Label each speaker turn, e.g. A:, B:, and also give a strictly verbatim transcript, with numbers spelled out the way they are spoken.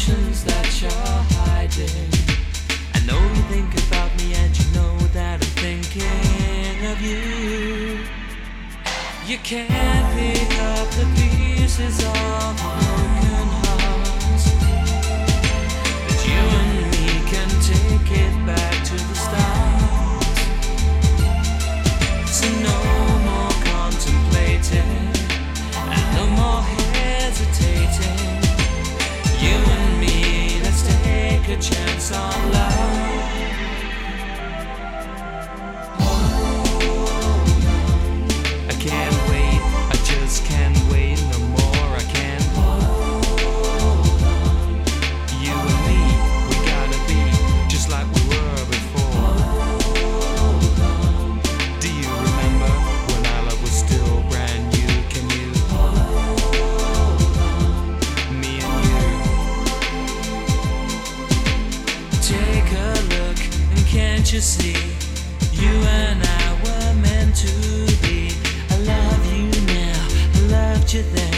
A: emotions that you're hiding. I know you think about me and you know that I'm thinking of you. You can't pick up the pieces of a broken heart, but you and me can take it back to the start. So no more contemplating and no more hesitating. You and me, let's take a chance on love. I can't wait, I just can't wait no more. I can't hold on. You and me, we gotta be just like we were before. Do you remember when our love was still brand new? Can you hold on? Me and you. Take a look, and can't you see? You and I were meant to be. I love you now, I loved you then.